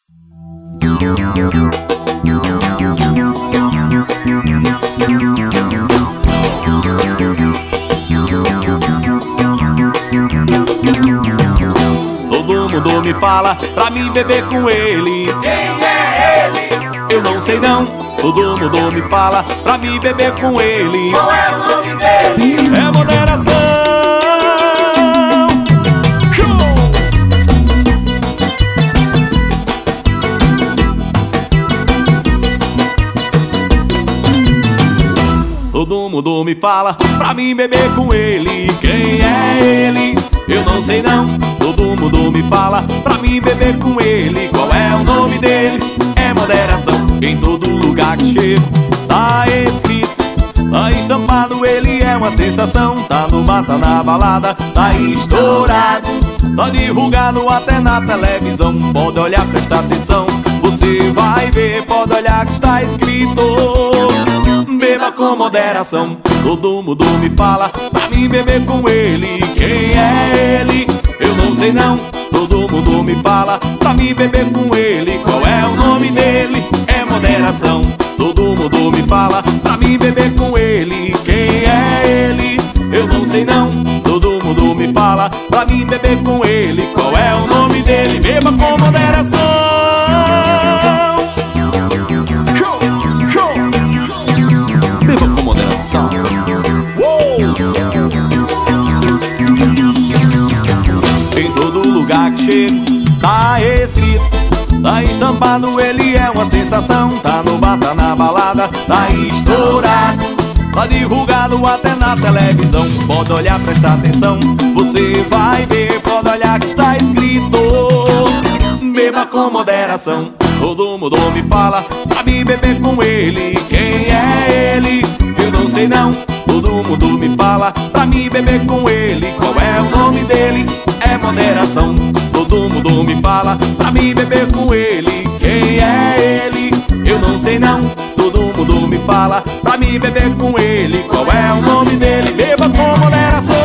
Todo mundo me fala pra mim beber com ele. Quem é ele? Eu não sei não. Todo mundo me fala pra mim beber com ele. Qual é o nome dele? É moderação. Show! Todo mundo me fala pra mim beber com ele. Quem é ele? Eu não sei não. Todo mundo me fala pra mim beber com ele. Qual é o nome dele? É moderação. Em todo lugar que chego tá escrito, tá estampado, ele é uma sensação. Tá no bar, tá na balada, tá estourado, tá divulgado até na televisão. Pode olhar, prestar atenção, você vai ver. Pode olhar que está escrito: beba com moderação. Todo mundo me fala pra mim beber com ele. Quem é ele? Eu não sei não. Todo mundo me fala pra mim beber com ele. Qual é o nome dele? É moderação. Todo mundo me fala pra mim beber com ele. Quem é ele? Eu não sei não. Todo mundo me fala pra mim beber com ele. Qual é o nome dele? Beba com moderação. Show, show. Beba com moderação. Em todo lugar que chego tá escrito, tá estampado, ele é uma sensação. Tá no bar, tá na balada, tá estourado, tá divulgado até na televisão. Pode olhar, prestar atenção, você vai ver. Pode olhar que está escrito: beba com moderação. Todo mundo me fala pra mim beber com ele. Quem é ele? Eu não sei não. Todo mundo me fala pra mim beber com ele. Qual é o nome dele? É moderação. Todo mundo me fala pra mim beber com ele. Quem é ele? Eu não sei não. Todo mundo me fala pra mim beber com ele. Qual é o nome dele? Beba com moderação.